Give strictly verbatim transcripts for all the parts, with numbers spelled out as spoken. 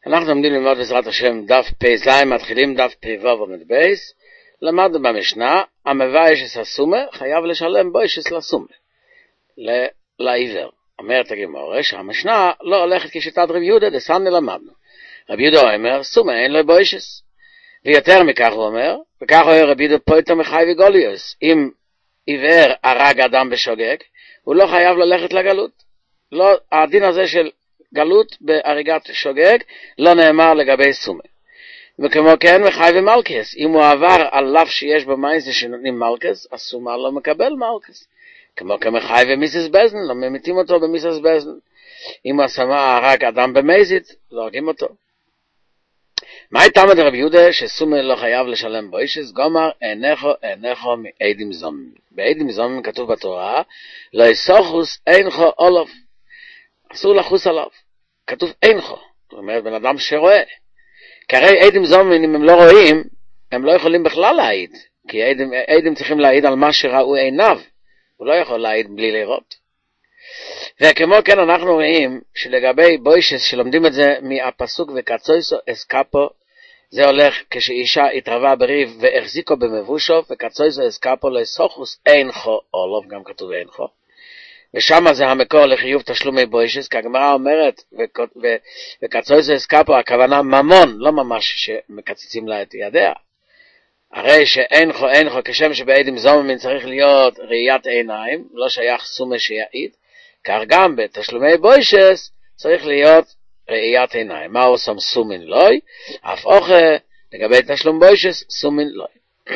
אנחנו לומדים ללמוד בעזרת השם דף פ"ז, מתחילים דף פ"ו עמוד בייס. למדנו במשנה, המבייש הסומה חייב לשלם בוישס לסומה, לעיוור. אומרת הגמרא שהמשנה לא הולכת כשיטת רב יהודה, דסני למדנו. רב יהודה אומר, סומה אין לו בוישס. ויותר מכך הוא אומר, וכך אומר רב יהודה פויטר מחי וגוליוס, אם עיוור הרג אדם בשוגג, הוא לא חייב ללכת לגלות. לא, הדין הזה של גלות בהריגת שוגג לא נאמר לגבי סומה. וכמו כן מחי ומלכס, אם הוא עבר על לאו שיש במייסה שנותנים מלכס, הסומה לא מקבל מלכס. כמו כמחי ומיסס בזן, לא ממיתים אותו במיסס בזן. אם הסומה הרג אדם במזית, לא הרגים אותו. מה הייתה מד רב יהודה שסומה לא חייב לשלם בוישס? גומר אינכו אינכו מעדים זומם. בעדים זומם כתוב בתורה, לא יסוחוס אינכו אולוף. אסור לחוס עליו. כתוב אינכו. זאת אומרת, בן אדם שרואה. כי הרי עדים זומם, אם הם לא רואים, הם לא יכולים בכלל להעיד. כי עדים, עדים צריכים להעיד על מה שראו עיניו. הוא לא יכול להעיד בלי לראות. וכמו כן אנחנו רואים שלגבי בוישס שלומדים את זה מהפסוק וקצויסו אסקפו, זה הולך כשאישה התרבה בריב והחזיקו במבושו, וקצויסו אסקפו לסוחוס אינכו, אולוף גם כתוב אינכו. ושם זה המקור לחיוב תשלומי בוישס, כי הגמרא אומרת, וקצויסו אסקפו, הכוונה ממון, לא ממש שמקציצים לה את ידיה. הרי שאינכו אינכו, כשם שבעדים זוממים צריך להיות ראיית עיניים, לא שייך סומה שיעיד, כך גם בתשלומי בוישס צריך להיות ראיית עיניים. מה עושים סומין לוי? אף אוכל לגבי תשלום בוישס סומין לוי.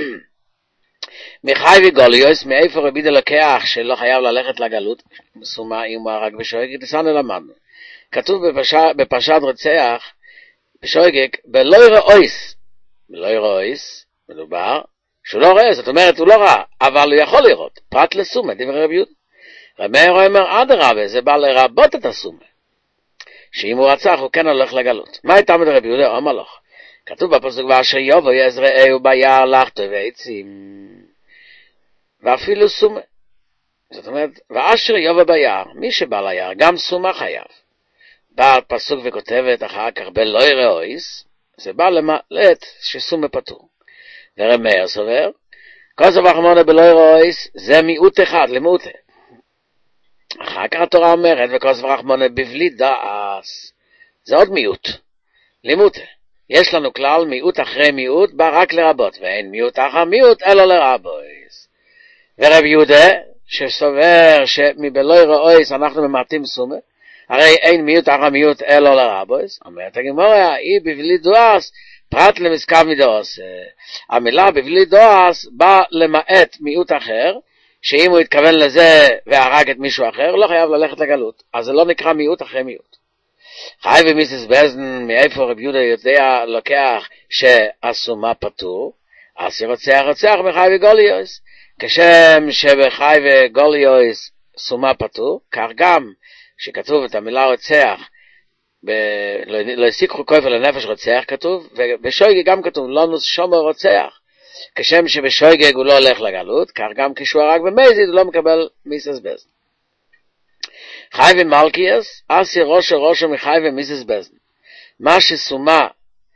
מחי וגוליוס, מאיפה רבי יהודה לקח שלא חייב ללכת לגלות, סומה אם הוא הרג בשוגג, דסני למדנו. כתוב בפשע, בפרשת רוצח בשוגג, בלוי ראויס. בלוי ראויס, מדובר שהוא לא רואה, זאת אומרת הוא לא ראה, אבל הוא יכול לראות, פרט לסומה, דברי רבי יהודה. רבי מאיר אומר, אדרבה, זה בא לרבות את הסומה. שאם הוא רצח, הוא כן הולך לגלות. מה הייתה מד רבי יהודה? אומר לך. כתוב בפסוק, ואשר יבוא יזרעהו ביער לחטו ועצים. ואפילו סומה. זאת אומרת, ואשר יבוא ביער, מי שבא ליער, גם סומה חייב. בא פסוק וכותבת אחר כך, בלוי ראויס, זה בא למעט שסומה פטור. ורבי מאיר סובר, כוסף אחמונה בלוי ראויס, זה מיעוט אחד, למעוטה. אחר כך התורה אומרת, וכוס ורחמונה בבלי דעס, זה עוד מיעוט, לימות. יש לנו כלל, מיעוט אחרי מיעוט, בא רק לרבות, ואין מיעוט אחר מיעוט, אלא לרבויס. ורב יהודה, שסובר שמבלוי ראויס אנחנו ממעטים סומה, הרי אין מיעוט אחר מיעוט, אלא לרבויס, אומרת הגמרא, היא בבלי דעס, פרט למסקב מדעס. המילה בבלי דעס, בא למעט מיעוט אחר, שאם הוא התכוון לזה והרג את מישהו אחר, לא חייב ללכת לגלות. אז זה לא נקרא מיעוט אחרי מיעוט. חי ומיסס בזן, מאיפה רבי יהודה יודע לוקח שהסומה פטור, אז שרוצח רוצח מחי וגוליוס. כשם שבחי וגוליוס סומה פטור, כך גם שכתוב את המילה רוצח, ב... לא הסיקחו כופר לנפש רוצח כתוב, ובשויגי גם כתוב, לא נוס שומר רוצח. כשם שבשויגג הוא לא הולך לגלות, כך גם כשהוא הרג במזיד הוא לא מקבל מיסס בזן. חי ומלכיאס, אסי ראשו ראשו מחי ומיסס בזן. מה שסומה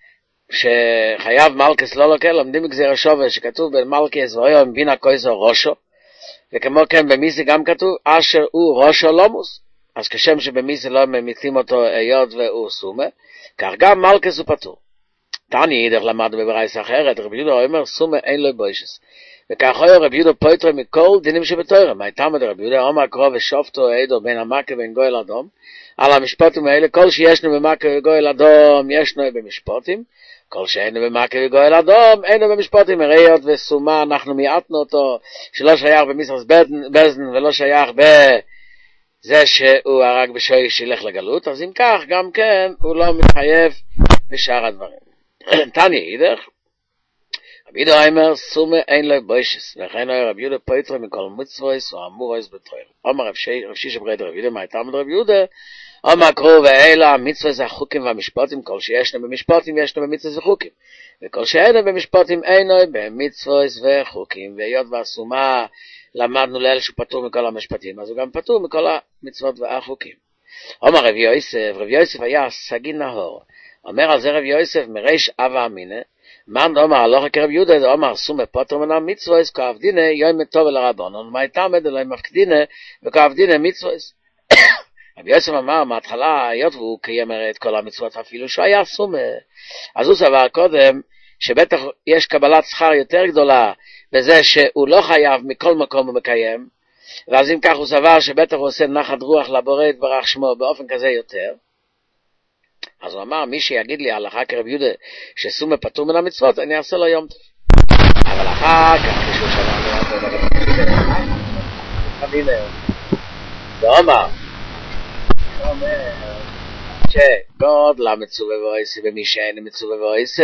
שחייב מלכס לא לוקל, לומדים בגזיר השווה שכתוב במלכיאס ואויו עם בינה קויזו ראשו, וכמו כן במיסי גם כתוב, אשר הוא ראשו לומוס. אז כשם שבמיסי לא ממיתים אותו היות והוא סומה, כך גם מלכס הוא פטור. תני ידך למד בברייס אחרת, רבי יהודה אומר, סומה אין לו בוישס. וכך אומר רבי יהודה פויטר מכל דינים שבתורה. מה הייתה מד רבי יהודה, אומר קרוב ושופטו עדו בין המכה ובין גוי לאדום, על המשפטים האלה, כל שישנו במכה וגוי לאדום, ישנו במשפטים, כל שאינו במכה וגוי לאדום, אינו במשפטים, הראיות וסומה, אנחנו מיעטנו אותו, שלא שייך במיסרס בזן, ולא שייך בזה שהוא הרג בשוגג שילך לגלות, אז אם כך, גם כן, הוא לא מתחייב בשאר הדברים. תני אידך, רבי יהודה אומר, סומה אין לו בוישס, וכן אומר רבי יהודה פויטר מכל מצוויס או אמורויס בתורה. אומר רב שיש ברד רבי יהודה, מה הייתה מד רבי יהודה? אומר קרוא ואלה, מצוויס החוקים והמשפטים, כל שישנו במשפטים ישנו במצוויס וחוקים, וכל שאינו במשפטים אינו במצוויס וחוקים, והיות והסומה למדנו לאל שהוא פטור מכל המשפטים, אז הוא גם פטור מכל המצוות והחוקים. אומר רבי יוסף, רבי יוסף היה סגי נהור, אומר על זה רב יוסף מריש אבא אמינה, מן דאמר הלכה כרב יהודה, דאמר סומא פוטר מן המצוות כעבדינא יום טוב לרבנן, מה יתעמד אלוהים מפקדינא וכעבדינא מצוות. רב יוסף אמר מההתחלה, היות והוא קיים את כל המצוות אפילו שהיה סומא, אז הוא סבר קודם שבטח יש קבלת שכר יותר גדולה בזה שהוא לא חייב מכל מקום הוא מקיים, ואז אם כך הוא סבר שבטח הוא עושה נחת רוח לבורא יתברך שמו באופן כזה יותר. אז הוא אמר, מי שיגיד לי הלכה כרב יהודה שסומא פטור מן המצוות, אני אעשה לו יום טוב. אבל אחר כך כשהוא שמע ואומר שגודל המצווה ואויסה ומי שאין מצווה ואויסה,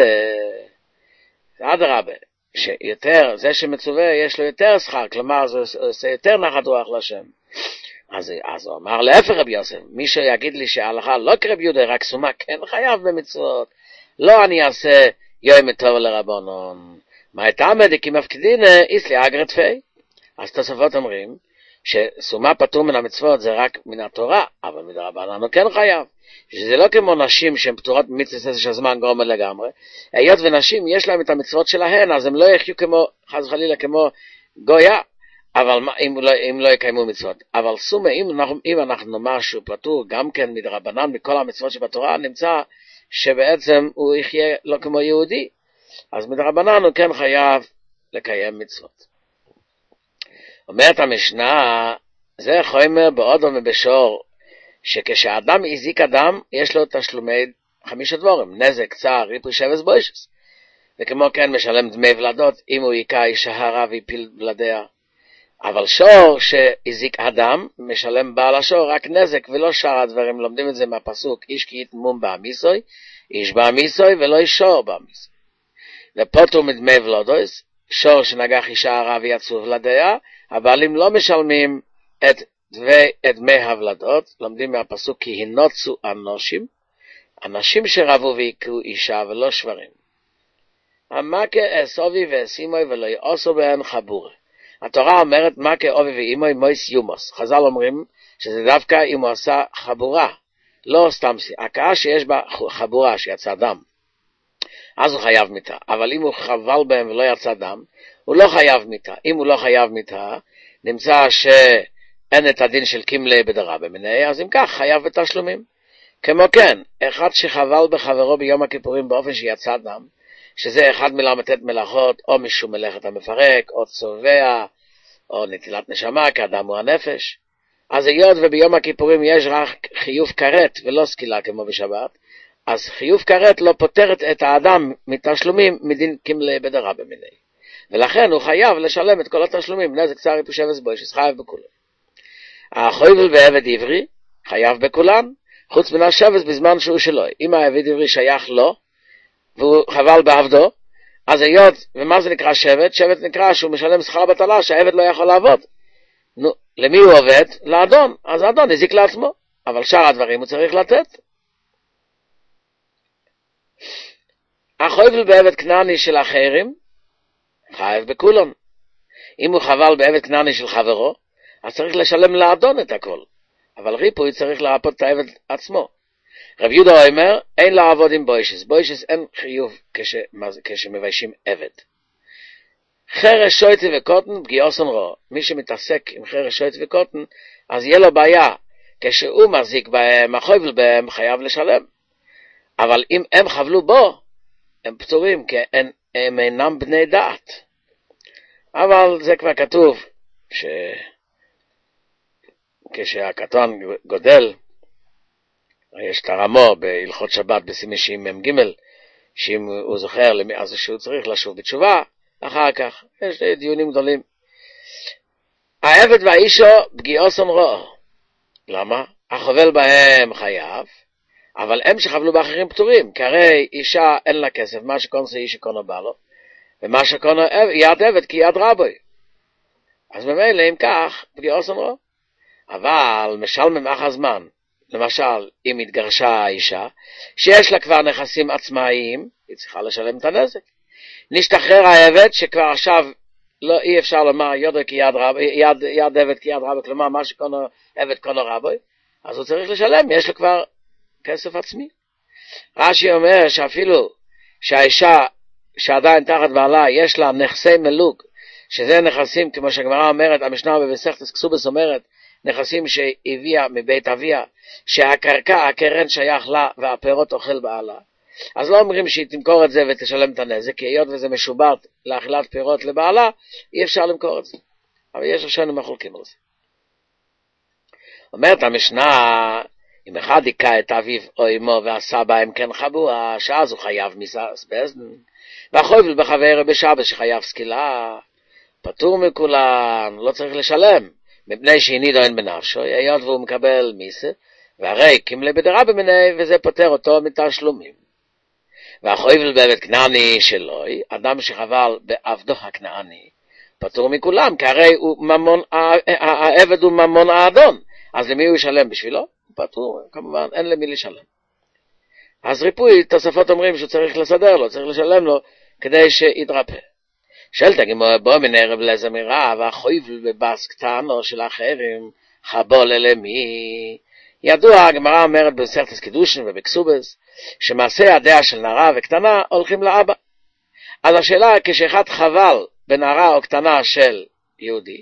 אדרבה, שיותר, זה שמצווה יש לו יותר שכר, כלומר זה עושה יותר נחת רוח לשם. אז, אז הוא אמר להפך רבי יוסף, מי שיגיד לי שההלכה לא כרב יהודה, רק סומא כן חייב במצוות, לא אני אעשה יום טוב לרבנן. מה יתעמד כי מפקדינא איסלי אגרת פי. אז תוספות אומרים שסומא פטור מן המצוות זה רק מן התורה, אבל מדרבנן הוא כן חייב. שזה לא כמו נשים שהן פטורות ממצוות שהזמן גורם לגמרי. היות ונשים יש להם את המצוות שלהן, אז הם לא יחיו כמו, חס וחלילה, כמו גויה, אבל אם לא, אם לא יקיימו מצוות. אבל סומא, אם אנחנו, אם אנחנו נאמר שהוא פטור גם כן מדרבנן מכל המצוות שבתורה, נמצא שבעצם הוא יחיה לא כמו יהודי. אז מדרבנן הוא כן חייב לקיים מצוות. אומרת המשנה, זה חומר באודום ובשור, שכשאדם הזיק אדם, יש לו תשלומי חמישה דבורים, נזק, צער, ריפוי, שבס, בוישס. וכמו כן משלם דמי ולדות, אם הוא היכה אישה הרה והפיל ולדיה. אבל שור שהזיק אדם, משלם בעל השור רק נזק ולא שאר הדברים. לומדים את זה מהפסוק, איש כי יתמום בעמיסוי, איש בעמיסוי ולא איש שור בעמיסוי. ופוטר מדמי ולדוס, שור שנגח אישה הרה ויצאו ולדיה, הבעלים לא משלמים את דמי, את דמי הוולדות. לומדים מהפסוק, כי הנוצו אנושים, אנשים שרבו ויקרו אישה ולא שברים. המכה אסובי ואסימוי ולא יעשו בהן חבורה. התורה אומרת מכה אובי ואימוי מויס יומוס. חז"ל אומרים שזה דווקא אם הוא עשה חבורה, לא סתם הכאה שיש בה חבורה שיצא דם, אז הוא חייב מיתה. אבל אם הוא חבל בהם ולא יצא דם, הוא לא חייב מיתה. אם הוא לא חייב מיתה, נמצא שאין את הדין של קימלי בדרה במיני, אז אם כך חייב בתשלומים. כמו כן, אחד שחבל בחברו ביום הכיפורים באופן שיצא דם, שזה אחד מלמתת מלאכות, או משום מלאכת המפרק, או צובע, או נטילת נשמה, כאדם הוא הנפש. אז היות וביום הכיפורים יש רק חיוב כרת ולא סקילה כמו בשבת, אז חיוב כרת לא פותרת את האדם מתשלומים מדין כמלי בדרה במיני. ולכן הוא חייב לשלם את כל התשלומים, נזק, צער, ריפוי, שבס, בוישס, חייב בכולם. החויבל בעבד עברי חייב בכולן, חוץ מן השבס בזמן שהוא שלו. אם העבד עברי שייך לו, והוא חבל בעבדו, אז היות, ומה זה נקרא שבט? שבט נקרא שהוא משלם שכר בטלה, שהעבד לא יכול לעבוד. נו, למי הוא עובד? לאדון. אז האדון הזיק לעצמו, אבל שאר הדברים הוא צריך לתת. החויבל בעבד כנעני של אחרים, חייב בכולן. אם הוא חבל בעבד כנעני של חברו, אז צריך לשלם לאדון את הכל. אבל ריפוי צריך להרפות את העבד עצמו. רב יהודה אומר, אין לעבוד עם בוישס. בוישס אין חיוב כש, כשמביישים עבד. חרש, שויטי וקוטן, פגיעוסן רוע. מי שמתעסק עם חרש, שויטי וקוטן, אז יהיה לו בעיה. כשהוא מחזיק בהם, החויבל בהם, חייב לשלם. אבל אם הם חבלו בו, הם פטורים, כי הם, הם אינם בני דעת. אבל זה כבר כתוב, ש... כשהקטון גודל, יש את הרמו בהלכות שבת בסימן שי"ם ג', שאם הוא זוכר אז שהוא צריך לשוב בתשובה, אחר כך יש דיונים גדולים. העבד והאישו פגיעוסן רוע. למה? החובל בהם חייב, אבל הם שחבלו באחרים פטורים, כי הרי אישה אין לה כסף, מה שקונו זה איש שקונו בא לו, ומה שקונו יד עבד כי יד רבוי. אז במילא אם כך פגיעוסן רוע. אבל משלמים אחר זמן. למשל, אם התגרשה האישה, שיש לה כבר נכסים עצמאיים, היא צריכה לשלם את הנזק. נשתחרר העבד, שכבר עכשיו לא, אי אפשר לומר יודו כי יד, רב, יד, יד עבד כי יד רבו, כלומר מה שקונו עבד קונו רבו, אז הוא צריך לשלם, יש לו כבר כסף עצמי. רש"י אומר שאפילו שהאישה שעדיין תחת בעלה יש לה נכסי מלוג, שזה נכסים, כמו שהגמרא אומרת, המשנה במסכת כסובס אומרת, נכסים שהביאה מבית אביה, שהקרקע, הקרן שייך לה והפירות אוכל בעלה. אז לא אומרים שהיא תמכור את זה ותשלם את הנזק, כי היות וזה משובט לאכילת פירות לבעלה, אי אפשר למכור את זה. אבל יש ראשונים מחולקים על זה. אומרת המשנה, אם אחד היכה את אביו או אמו ועשה בהם כן חבוה, שאז הוא חייב מיסס בזדן, והחובל בחבר בשבת שחייב סקילה, פטור מכולם, לא צריך לשלם, מפני שהנידו אין בנפשו, היות והוא מקבל מיסה, והרי כמלה בדרה במיני, וזה פותר אותו מתשלומים. והחובל בבית כנעני שלוי, אדם שחבל בעבדו הכנעני, פטור מכולם, כי הרי הוא ממון, העבד הוא ממון האדון, אז למי הוא ישלם בשבילו? פטור, כמובן, אין למי לשלם. אז ריפוי, תוספות אומרים שהוא צריך לסדר לו, צריך לשלם לו, כדי שיתרפא. שאלת הגמרא בו מן ערב לזמירה, והחויבל בבס קטנו של אחרים, חבול למי. ידוע, הגמרא אומרת במסכת קידושין ובכסובס, שמעשה ידיה של נערה וקטנה הולכים לאבא. אז השאלה, כשאחד חבל בנערה או קטנה של יהודי,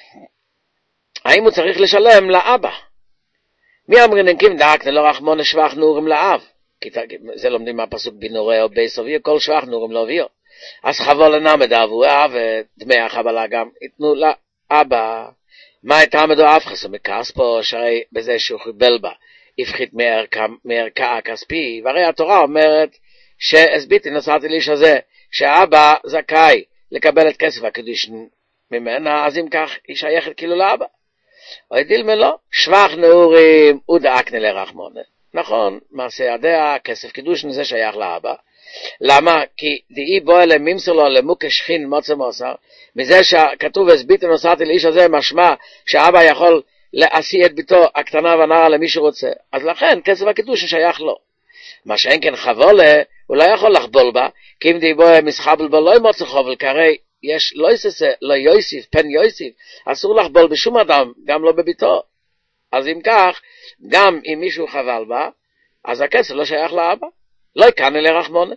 האם הוא צריך לשלם לאבא? מי אמרין נקים דק נלא רחמון שבח נורם לאב? כי זה לומדים מהפסוק בנורא או ביסובי, כל שבח נורם לאביו. אז חבול לנמד אבוה ודמי החבלה גם יתנו לאבא. מה הייתה עמדו אף חסו מכספו, שהרי בזה שהוא חיבל בה, הפחית מערכה הכספי, והרי התורה אומרת שהסביתי נסעתי לאיש הזה, שהאבא זכאי לקבל את כסף הקדוש ממנה, אז אם כך היא שייכת כאילו לאבא. או ידיל מלא, שבח נעורים ודאקנה לרחמונה. נכון, מעשה ידיה, כסף קידוש זה שייך לאבא. למה? כי דאי בוא אלה ממסר לו למוקש שכין מוצא מוסר, מזה שכתוב הסביתי נוסעתי לאיש הזה משמע שהאבא יכול להשיא את ביתו הקטנה והנערה למי שרוצה. אז לכן כסף הקידוש שייך לו. מה שאין כן חבולה, הוא לא יכול לחבול בה, כי אם דאי בוא מסחבל בו לא ימוצא חובל, כרי יש לא יססה, לא יוסיף, פן יוסיף, אסור לחבול בשום אדם, גם לא בביתו. אז אם כך, גם אם מישהו חבל בה, אז הכסף לא שייך לאבא. לא יקנה לרחמונה.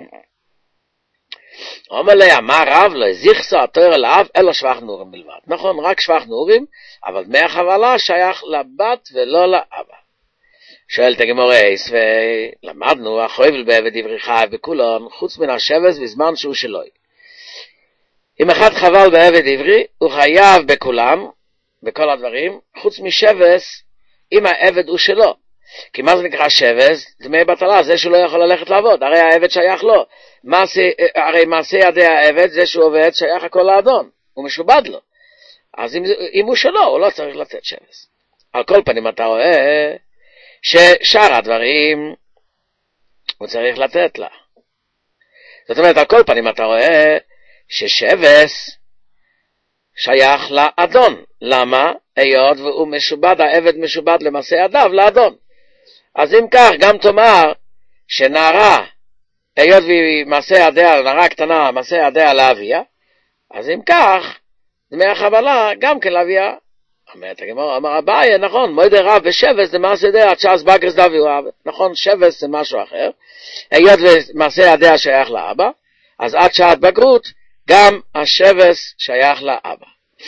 אומר לה, מה רב לא זיכסו התואר אל האב, אלא שבח נורים בלבד. נכון, רק שבח נורים, אבל דמי החבלה שייך לבת ולא לאבא. שואלת הגמורייס, ולמדנו, החויבל בעבד עברי חייב בכולון, חוץ מן השבס בזמן שהוא שלוי. אם אחד חבל בעבד עברי, הוא חייב בכולם, בכל הדברים, חוץ משבס, אם העבד הוא שלו. כי מה זה נקרא שבס? דמי בטלה, זה שהוא לא יכול ללכת לעבוד, הרי העבד שייך לו. מעשה, הרי מעשה ידי העבד, זה שהוא עובד שייך הכל לאדון, הוא משובד לו. אז אם, אם הוא שלו, הוא לא צריך לתת שבס. על כל פנים אתה רואה ששאר הדברים הוא צריך לתת לה. זאת אומרת, על כל פנים אתה רואה ששבס שייך לאדון. למה? היות והוא משובד, העבד משובד למעשה ידיו לאדון. אז אם כך, גם תאמר שנערה, היות והיא מעשה ידיה, נערה קטנה, מעשה ידיה לאביה, אז אם כך, דמי החבלה גם כן לאביה. אומרת הגמרא, אמר אביי, נכון, מוידי רב ושבס זה מעשה ידיה, עד שאז בגרס דבי הוא אבא. נכון, שבס זה משהו אחר, היות ומעשה ידיה שייך לאבא, אז עד שעת בגרות, גם השבס שייך לאבא.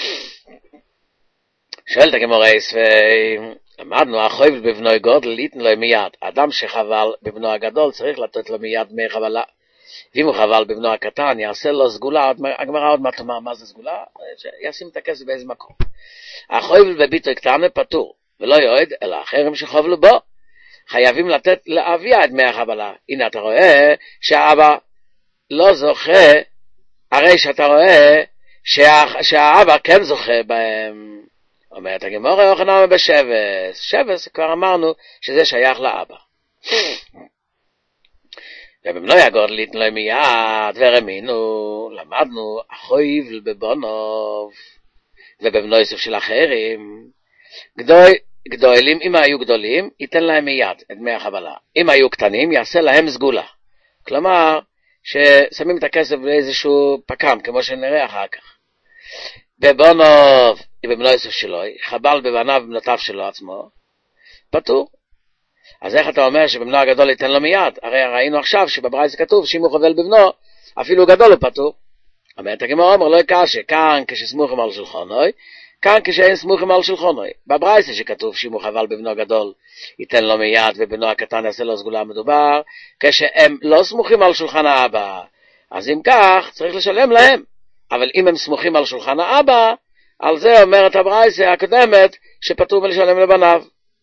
שואלת הגמרא, למדנו, החויבל בבנוי גודל, ליתן לו מיד. אדם שחבל בבנו הגדול צריך לתת לו מיד דמי חבלה. ואם הוא חבל בבנו הקטן, יעשה לו סגולה, הגמרא עוד מעט תאמר מה זה סגולה, ישים את הכסף באיזה מקום. החויבל בביתו קטן פטור, ולא יועד, אלא אחרים שחובלו בו. חייבים לתת לאביה את דמי החבלה. הנה אתה רואה שהאבא לא זוכה, הרי שאתה רואה שה, שהאבא כן זוכה בהם. אומרת הגמרא, יוחנן בשבס. שבס, כבר אמרנו שזה שייך לאבא. ובבנוי הגודל ליתן לו מיד, ורמינו, למדנו, החויבל בבונוב, ובבנוי סוף של אחרים. גדול, גדולים, אם היו גדולים, ייתן להם מיד את דמי החבלה. אם היו קטנים, יעשה להם סגולה. כלומר, ששמים את הכסף באיזשהו פקם, כמו שנראה אחר כך. בבונוב, בבנו יוסף שלו, חבל בבניו ובנותיו שלו עצמו, פטור. אז איך אתה אומר שבבנו הגדול ייתן לו מיד? הרי ראינו עכשיו שבברייתא כתוב שאם הוא חובל בבנו, אפילו גדול הוא פטור. אומרת הגמרא, אומר לא קשה, כאן כשסמוכים על שולחנוי, כאן כשאין סמוכים על שולחנוי. בברייתא שכתוב שאם הוא חבל בבנו גדול, ייתן לו מיד, ובנו הקטן יעשה לו סגולה, מדובר, כשהם לא סמוכים על שולחן האבא, אז אם כך צריך לשלם להם. אבל אם הם סמוכים על שולחן האבא, על זה אומרת הברייתא הקודמת שפטור מלשלם לבניו.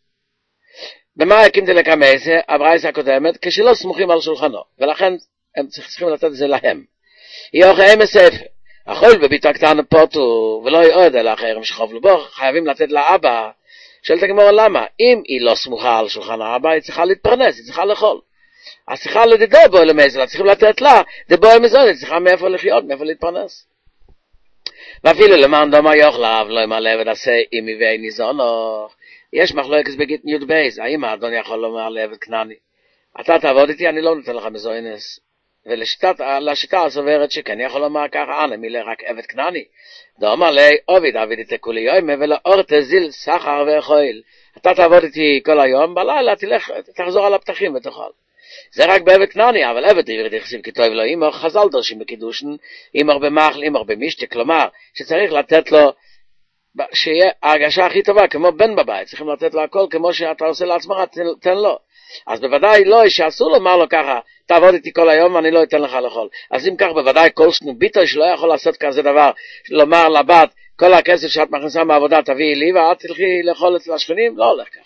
במה הקים דלקמייסה, הברייתא הקודמת, כשלא סמוכים על שולחנו, ולכן הם צריכים לתת את זה להם. יוחם מספר, החול בביתו הקטן פוטור, ולא יעוד אל האחרים שחוב לבו, חייבים לתת לאבא. שואלת הגמרא למה? אם היא לא סמוכה על שולחן האבא, היא צריכה להתפרנס, היא צריכה לאכול. אז צריכה לדידו בו למזל, צריכים לתת לה, דבו המזון, היא צריכה מאיפה לחיות, מאיפה להתפרנס. ואפילו למען דומה יוכלב, לא ימלא ודעשה אם יביא ניזונו. יש מחלוקת בגיטין י' בייס, האם האדון יכול לומר לעבד כנעני, אתה תעבוד איתי, אני לא נותן לך מזונס. ולשיטה הסוברת שכן יכול לומר ככה, אנא מילא רק עבד כנעני. דאמר לי, עובד עבד איתי כולי יום, ולאור תזיל סחר ואכול. אתה תעבוד איתי כל היום, בלילה תלך, תחזור על הפתחים ותאכל. זה רק בעבד כנעני, אבל עבד עברי דכסיב כי טוב לו, אימור חז"ל דורשים בקידושן, אימור במחל, אימור במשתה, כלומר, שצריך לתת לו, שיהיה ההרגשה הכי טובה, כמו בן בבית, צריכים לתת לו הכל, כמו שאתה עושה לעצמך, תן לו. אז בוודאי לא, שאסור לומר לו ככה, תעבוד איתי כל היום, אני לא אתן לך לאכול. אז אם כך, בוודאי כל סנוביטו שלא יכול לעשות כזה דבר, לומר לבת, כל הכסף שאת מכניסה מהעבודה תביאי לי, ואת תלכי לאכול אצל השכנים, לא הולך ככה.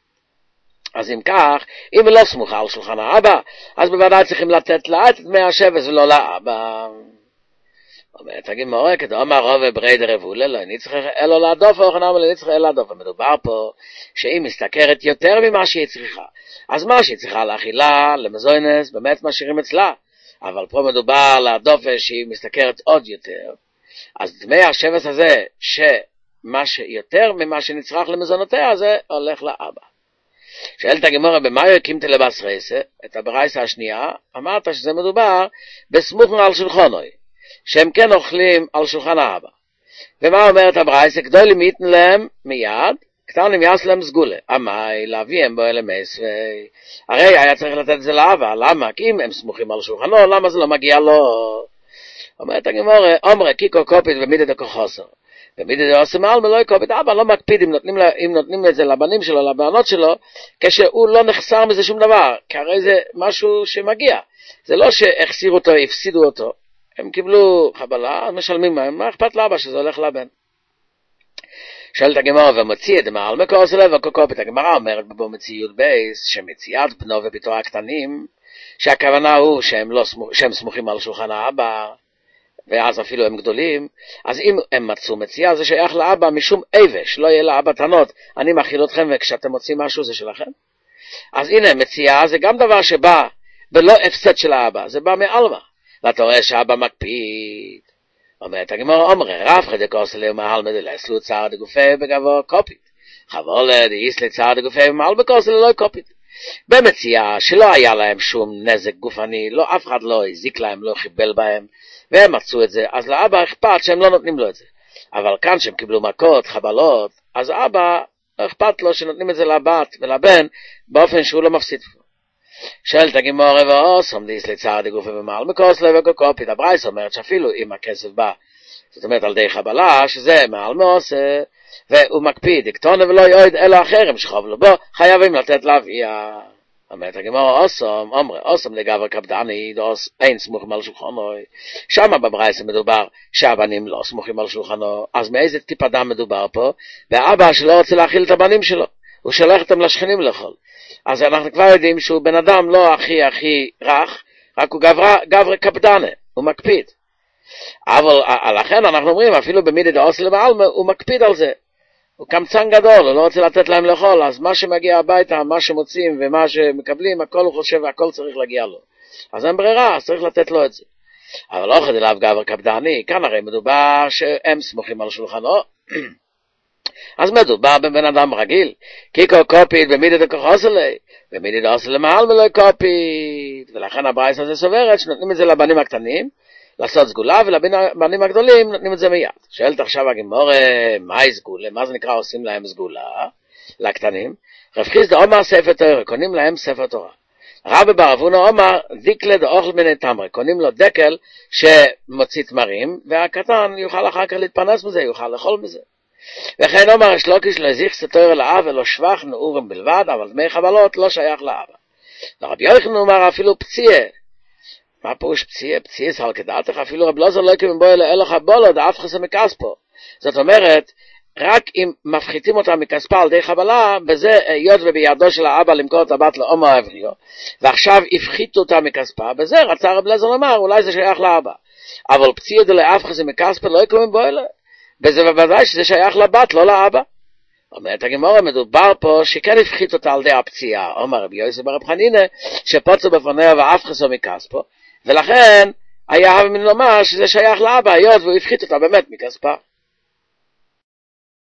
אז אם כך, אם לא סמוכה על שולחן האבא, אז בוודאי צריכים לתת לה את דמי השבס ולא לאבא. אומרת הגמרא, כדאמר רב בריידא רבולה, לא נצטרך אלו להדוף, או חנם לא נצטרך אלו להדוף. מדובר פה שהיא משתכרת יותר ממה שהיא צריכה. אז מה שהיא צריכה לאכילה, למזונס, באמת משאירים אצלה. אבל פה מדובר להדוף שהיא משתכרת עוד יותר. אז דמי השבס הזה, שמה שיותר ממה שנצרך למזונותיה, זה הולך לאבא. שאלת הגמרא, במה יקים תלבס רייסה, את הברייסה השנייה, אמרת שזה מדובר בסמוך על שולחנוי. שהם כן אוכלים על שולחן האבא. ומה אומרת הברייסה? גדולים ייתן להם מיד, קטנים יעשו להם סגולה. אמי, להביאם בו אלה מסווי. הרי היה צריך לתת את זה לאבא. למה? כי אם הם סמוכים על שולחנו, למה זה לא מגיע לו? אומרת הגמרא, אומרה, קיקו קופית ומידי דקו חוסר. ומידי דעושה מעל מלא קופית, אבא לא מקפיד אם נותנים, לה, אם נותנים את זה לבנים שלו, לבנות שלו, כשהוא לא נחסר מזה שום דבר. כי הרי זה משהו שמגיע. זה לא שהחסירו אותו, הפסידו אותו. הם קיבלו חבלה, משלמים מהם, מה אכפת לאבא שזה הולך לבן? שואלת הגמרא, ומוציא את מעל מקור זה לב הקוקופית. הגמרא אומרת בבוא מציא י' בייס, שמציאת בנו וביתו הקטנים, שהכוונה הוא שהם, לא, שהם סמוכים על שולחן האבא, ואז אפילו הם גדולים, אז אם הם מצאו מציאה, זה שייך לאבא משום אבש, לא יהיה לאבא תנות, אני מכיל אתכם וכשאתם מוצאים משהו זה שלכם. אז הנה, מציאה זה גם דבר שבא בלא הפסד של האבא, זה בא מעלמה. ואתה רואה שאבא מקפיד. אומרת הגמרא, אומרה, רב חדקוס אליהו מהל מדלסלו צער דגופה בגבו קופית. חבולה דאיס לצער דגופה ומהל בקוס אליהו לא קופית. במציאה שלא היה להם שום נזק גופני, לא אף אחד לא הזיק להם, לא חיבל בהם, והם מצאו את זה, אז לאבא אכפת שהם לא נותנים לו את זה. אבל כאן שהם קיבלו מכות, חבלות, אז אבא אכפת לו שנותנים את זה לבת ולבן, באופן שהוא לא מפסיד. שואלת הגמרא ואוסום דיס לצער דגופה ומעל מקוס לב וקוקופית. הברייתא אומרת שאפילו אם הכסף בא, זאת אומרת על די חבלה, שזה מעל מעושה, והוא מקפיד, יקטונה ולא יועד אלא אחרים שחוב לו בו, חייבים לתת לאביה. אומרת הגמרא אוסום, אומרה, אוסום לגבר קפדני, דוס אין סמוכים על שולחנו. שמה בברייתא מדובר שהבנים לא סמוכים על שולחנו, אז מאיזה טיפ אדם מדובר פה? והאבא שלא רוצה להאכיל את הבנים שלו, הוא שולח אותם לשכנים לאכול. אז אנחנו כבר יודעים שהוא בן אדם לא הכי הכי רך, רק הוא גבר, גבר קפדנה, הוא מקפיד. אבל לכן אנחנו אומרים, אפילו במידי דעושה לבעלמא, הוא מקפיד על זה. הוא קמצן גדול, הוא לא רוצה לתת להם לאכול, אז מה שמגיע הביתה, מה שמוצאים ומה שמקבלים, הכל הוא חושב והכל צריך להגיע לו. אז אין ברירה, אז צריך לתת לו את זה. אבל לא חד אליו גבר קפדני, כאן הרי מדובר שהם סמוכים על שולחנו, אז מדובר בבן אדם רגיל, קיקו קופית במידי דקוחוס אלי, במידי דעושה למעל מלא קופית, ולכן הברייתא הזה סוברת שנותנים את זה לבנים הקטנים, לעשות סגולה, ולבנים הגדולים נותנים את זה מיד. שואלת עכשיו הגמרא, מהי סגולה? מה זה נקרא עושים להם סגולה? לקטנים. רב חיסדא אומר ספר תורה, קונים להם ספר תורה. רבי בר אבונה אומר, דיקלה דאוכל מיני תמרי, קונים לו דקל שמוציא תמרים, והקטן יוכל אחר כך להתפרנס מזה, יוכל לאכול מזה. וכן אומר השלוקיש לא הזיך סתור לאב ולא שבח נעורם בלבד, אבל דמי חבלות לא שייך לאבא. לרבי יוחנן אומר אפילו פציעה. מה פירוש פציעה? פציעה סל כדעתך, אפילו רב לוזר לא יקום בו אלא אלך בולו דאף חסה מכספו. זאת אומרת, רק אם מפחיתים אותה מכספה על די חבלה, בזה היות ובידו של האבא למכור את הבת לאומו העבריו, ועכשיו הפחיתו אותה מכספה, בזה רצה רב לזר לומר, אולי זה שייך לאבא. אבל פציעה דלאף חסה מכספה לא יקום בו אלא. בזה בוודאי שזה שייך לבת, לא לאבא. אומרת הגמרא, מדובר פה שכן הפחית אותה על די הפציעה. אומר רבי יוסי ברב חנינא, שפוצו בפניה ואף חסו מכספו, ולכן היה מן לומר שזה שייך לאבא, היות והוא הפחית אותה באמת מכספה.